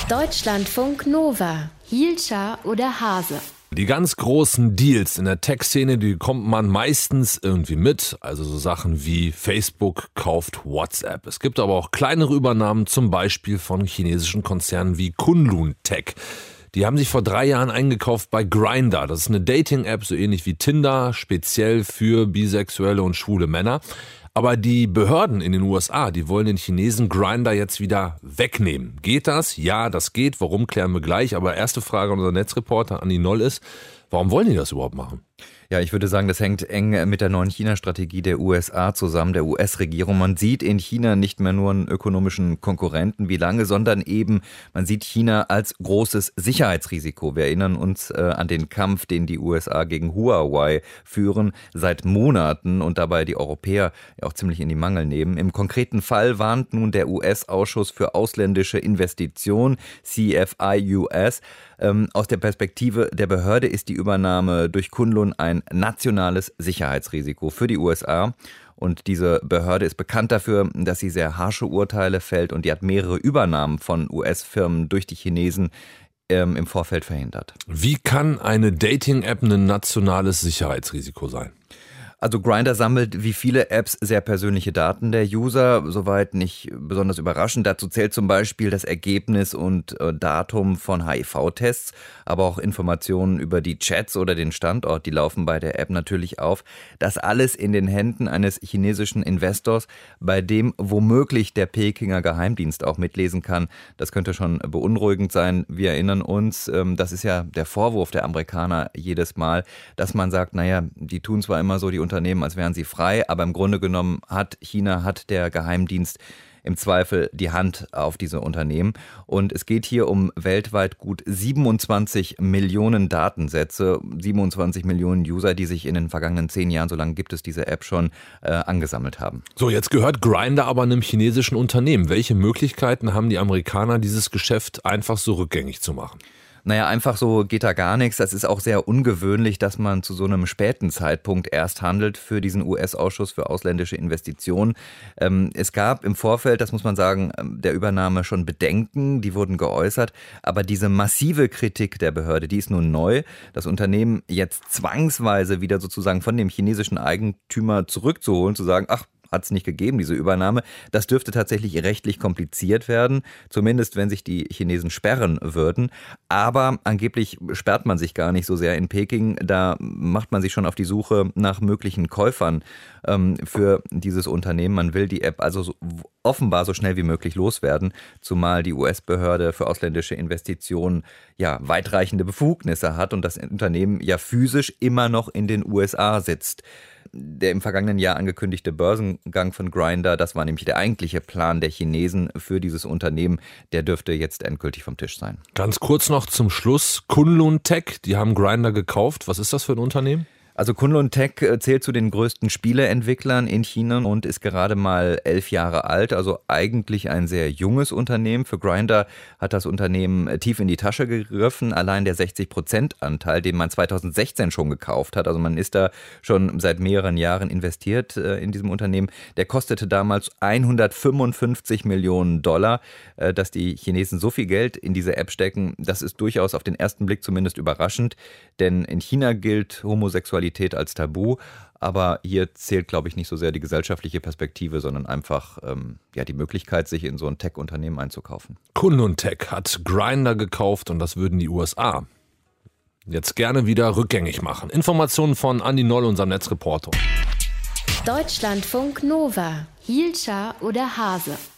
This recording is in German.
Deutschlandfunk Nova. Hielscher oder Hase? Die ganz großen Deals in der Tech-Szene, die bekommt man meistens irgendwie mit. Also so Sachen wie Facebook kauft WhatsApp. Es gibt aber auch kleinere Übernahmen, zum Beispiel von chinesischen Konzernen wie Kunlun Tech. Die haben sich vor 3 Jahren eingekauft bei Grindr. Das ist eine Dating-App, so ähnlich wie Tinder, speziell für bisexuelle und schwule Männer. Aber die Behörden in den USA, die wollen den Chinesen Grindr jetzt wieder wegnehmen. Geht das? Ja, das geht. Warum, klären wir gleich. Aber erste Frage an unseren Netzreporter Andi Noll ist, warum wollen die das überhaupt machen? Ja, ich würde sagen, das hängt eng mit der neuen China-Strategie der USA zusammen, der US-Regierung. Man sieht in China nicht mehr nur einen ökonomischen Konkurrenten wie lange, sondern eben, man sieht China als großes Sicherheitsrisiko. Wir erinnern uns an den Kampf, den die USA gegen Huawei führen, seit Monaten und dabei die Europäer ja auch ziemlich in die Mangel nehmen. Im konkreten Fall warnt nun der US-Ausschuss für ausländische Investitionen, CFI-US, aus der Perspektive der Behörde ist die Übernahme durch Kunlun ein nationales Sicherheitsrisiko für die USA. Und diese Behörde ist bekannt dafür, dass sie sehr harsche Urteile fällt und die hat mehrere Übernahmen von US-Firmen durch die Chinesen im Vorfeld verhindert. Wie kann eine Dating-App ein nationales Sicherheitsrisiko sein? Also Grindr sammelt wie viele Apps sehr persönliche Daten der User, soweit nicht besonders überraschend. Dazu zählt zum Beispiel das Ergebnis und Datum von HIV-Tests, aber auch Informationen über die Chats oder den Standort, die laufen bei der App natürlich auf. Das alles in den Händen eines chinesischen Investors, bei dem womöglich der Pekinger Geheimdienst auch mitlesen kann. Das könnte schon beunruhigend sein. Wir erinnern uns, das ist ja der Vorwurf der Amerikaner jedes Mal, dass man sagt, naja, die tun zwar immer so die Unternehmen, als wären sie frei, aber im Grunde genommen hat der Geheimdienst im Zweifel die Hand auf diese Unternehmen. Und es geht hier um weltweit gut 27 Millionen Datensätze, 27 Millionen User, die sich in den vergangenen 10 Jahren, so lange gibt es diese App schon, angesammelt haben. So, jetzt gehört Grindr aber einem chinesischen Unternehmen. Welche Möglichkeiten haben die Amerikaner, dieses Geschäft einfach so rückgängig zu machen? Naja, einfach so geht da gar nichts. Das ist auch sehr ungewöhnlich, dass man zu so einem späten Zeitpunkt erst handelt für diesen US-Ausschuss für ausländische Investitionen. Es gab im Vorfeld, das muss man sagen, der Übernahme schon Bedenken, die wurden geäußert. Aber diese massive Kritik der Behörde, die ist nun neu. Das Unternehmen jetzt zwangsweise wieder sozusagen von dem chinesischen Eigentümer zurückzuholen, zu sagen, ach, hat es nicht gegeben, diese Übernahme. Das dürfte tatsächlich rechtlich kompliziert werden, zumindest wenn sich die Chinesen sperren würden. Aber angeblich sperrt man sich gar nicht so sehr in Peking. Da macht man sich schon auf die Suche nach möglichen Käufern für dieses Unternehmen. Man will die App also offenbar so schnell wie möglich loswerden, zumal die US-Behörde für ausländische Investitionen ja weitreichende Befugnisse hat und das Unternehmen ja physisch immer noch in den USA sitzt. Der im vergangenen Jahr angekündigte Börsengang von Grindr, das war nämlich der eigentliche Plan der Chinesen für dieses Unternehmen, der dürfte jetzt endgültig vom Tisch sein. Ganz kurz noch zum Schluss, Kunlun Tech, die haben Grindr gekauft. Was ist das für ein Unternehmen? Also Kunlun Tech zählt zu den größten Spieleentwicklern in China und ist gerade mal 11 Jahre alt, also eigentlich ein sehr junges Unternehmen. Für Grindr hat das Unternehmen tief in die Tasche gegriffen, allein der 60%-Anteil, den man 2016 schon gekauft hat, also man ist da schon seit mehreren Jahren investiert in diesem Unternehmen, der kostete damals 155 Millionen $. Dass die Chinesen so viel Geld in diese App stecken, das ist durchaus auf den ersten Blick zumindest überraschend, denn in China gilt Homosexualität als Tabu, aber hier zählt, glaube ich, nicht so sehr die gesellschaftliche Perspektive, sondern einfach die Möglichkeit, sich in so ein Tech-Unternehmen einzukaufen. Kunlun Tech hat Grindr gekauft und das würden die USA jetzt gerne wieder rückgängig machen. Informationen von Andi Noll, unserem Netzreporter. Deutschlandfunk Nova. Hielscher oder Hase?